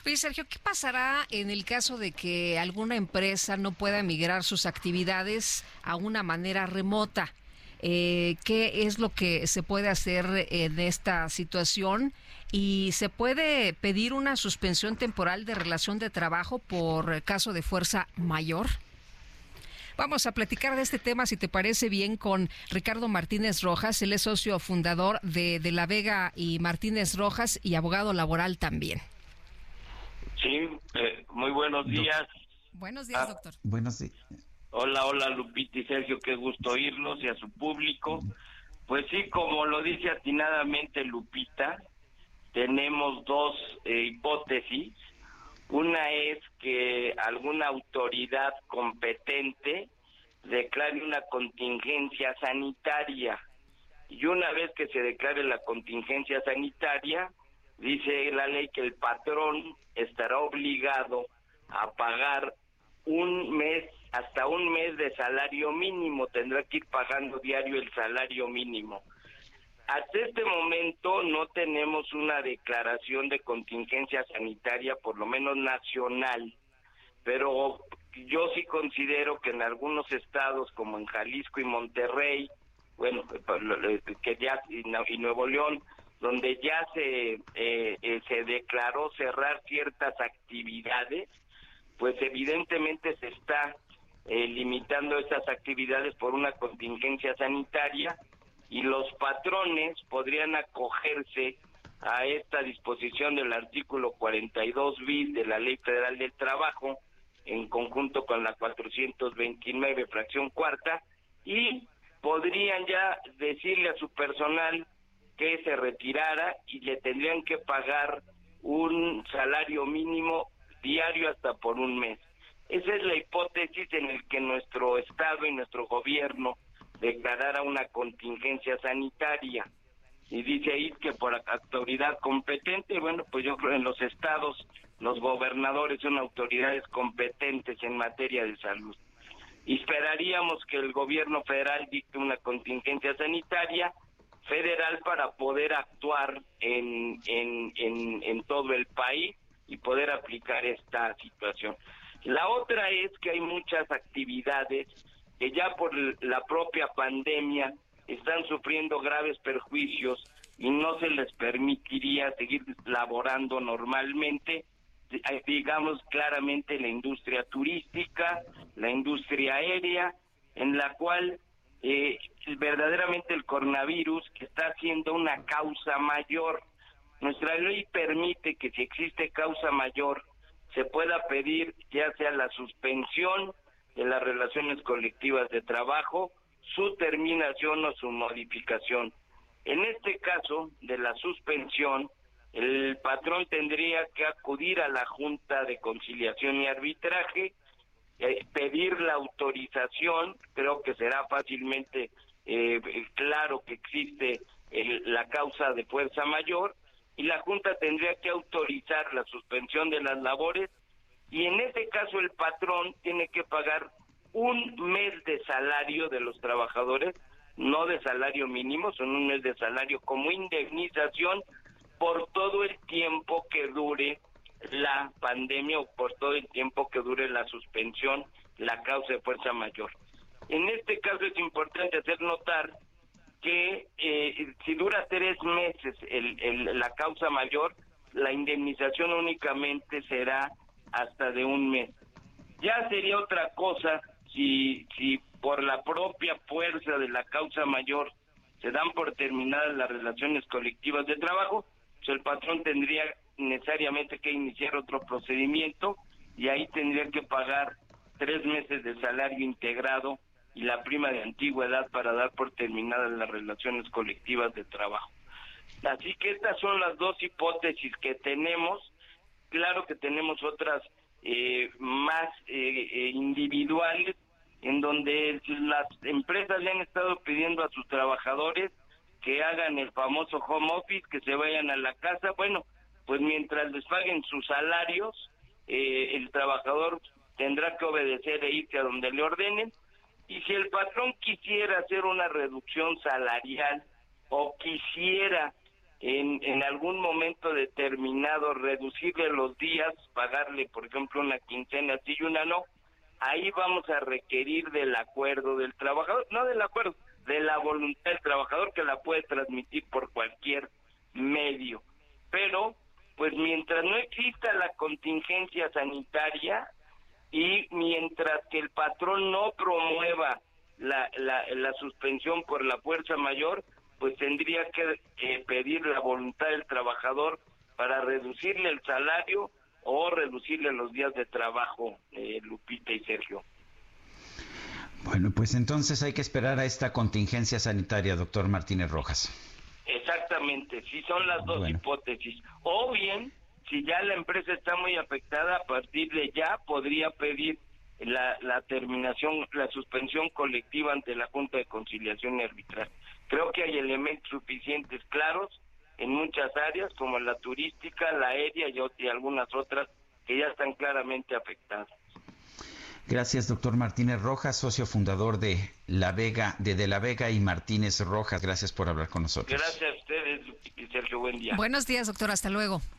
Oye, Sergio, ¿qué pasará en el caso de que alguna empresa no pueda migrar sus actividades a una manera remota? ¿Qué es lo que se puede hacer en esta situación? ¿Y se puede pedir una suspensión temporal de relación de trabajo por caso de fuerza mayor? Vamos a platicar de este tema, si te parece bien, con Ricardo Martínez Rojas. Él es socio fundador de La Vega y Martínez Rojas y abogado laboral también. Sí, muy buenos días. Buenos días, doctor. Buenos días. Hola Lupita y Sergio, qué gusto oírlos y a su público. Pues sí, como lo dice atinadamente Lupita, tenemos dos hipótesis. Una es que alguna autoridad competente declare una contingencia sanitaria, y una vez que se declare la contingencia sanitaria, dice la ley que el patrón estará obligado a pagar hasta un mes de salario mínimo, tendrá que ir pagando diario el salario mínimo. Hasta este momento no tenemos una declaración de contingencia sanitaria, por lo menos nacional, pero yo sí considero que en algunos estados como en Jalisco y Monterrey, bueno, que ya y Nuevo León, donde ya se declaró cerrar ciertas actividades, pues evidentemente se está limitando esas actividades por una contingencia sanitaria, y los patrones podrían acogerse a esta disposición del artículo 42 bis de la Ley Federal del Trabajo, en conjunto con la 429 fracción cuarta, y podrían ya decirle a su personal que se retirara y le tendrían que pagar un salario mínimo diario hasta por un mes. Esa es la hipótesis en la que nuestro Estado y nuestro gobierno declarara una contingencia sanitaria. Y dice ahí que por autoridad competente, bueno, pues yo creo en los estados los gobernadores son autoridades competentes en materia de salud. Y esperaríamos que el gobierno federal dicte una contingencia sanitaria federal para poder actuar en todo el país y poder aplicar esta situación. La otra es que hay muchas actividades que ya por la propia pandemia están sufriendo graves perjuicios y no se les permitiría seguir laborando normalmente, digamos claramente la industria turística, la industria aérea, en la cual verdaderamente el coronavirus está siendo una causa mayor. Nuestra ley permite que si existe causa mayor se pueda pedir ya sea la suspensión de las relaciones colectivas de trabajo, su terminación o su modificación. En este caso de la suspensión, el patrón tendría que acudir a la Junta de Conciliación y Arbitraje, pedir la autorización. Creo que será fácilmente claro que existe la causa de fuerza mayor, y la Junta tendría que autorizar la suspensión de las labores, y en ese caso el patrón tiene que pagar un mes de salario de los trabajadores, no de salario mínimo, son un mes de salario como indemnización por todo el tiempo que dure la pandemia o por todo el tiempo que dure la suspensión, la causa de fuerza mayor. En este caso es importante hacer notar que si dura 3 meses la causa mayor, la indemnización únicamente será hasta de un mes. Ya sería otra cosa si por la propia fuerza de la causa mayor se dan por terminadas las relaciones colectivas de trabajo, pues el patrón tendría necesariamente que iniciar otro procedimiento, y ahí tendría que pagar 3 meses de salario integrado y la prima de antigüedad para dar por terminadas las relaciones colectivas de trabajo. Así que estas son las dos hipótesis que tenemos. Claro que tenemos otras más individuales, en donde las empresas le han estado pidiendo a sus trabajadores que hagan el famoso home office, que se vayan a la casa. Bueno, pues mientras les paguen sus salarios, el trabajador tendrá que obedecer e irse a donde le ordenen. Y si el patrón quisiera hacer una reducción salarial o quisiera en algún momento determinado reducirle los días, pagarle, por ejemplo, una quincena sí y una no, ahí vamos a requerir del acuerdo del trabajador, no del acuerdo, de la voluntad del trabajador, que la puede transmitir por cualquier medio. Pero, pues mientras no exista la contingencia sanitaria y mientras que el patrón no promueva la suspensión por la fuerza mayor, pues tendría que pedir la voluntad del trabajador para reducirle el salario o reducirle los días de trabajo, Lupita y Sergio. Bueno, pues entonces hay que esperar a esta contingencia sanitaria, doctor Martínez Rojas. Exactamente, sí, son las dos hipótesis. O bien, si ya la empresa está muy afectada, a partir de ya podría pedir la terminación, la suspensión colectiva ante la Junta de Conciliación y Arbitraje. Creo que hay elementos suficientes claros en muchas áreas, como la turística, la aérea y algunas otras que ya están claramente afectadas. Gracias, doctor Martínez Rojas, socio fundador de La Vega y Martínez Rojas. Gracias por hablar con nosotros. Gracias a ustedes, Sergio. Buen día. Buenos días, doctor. Hasta luego.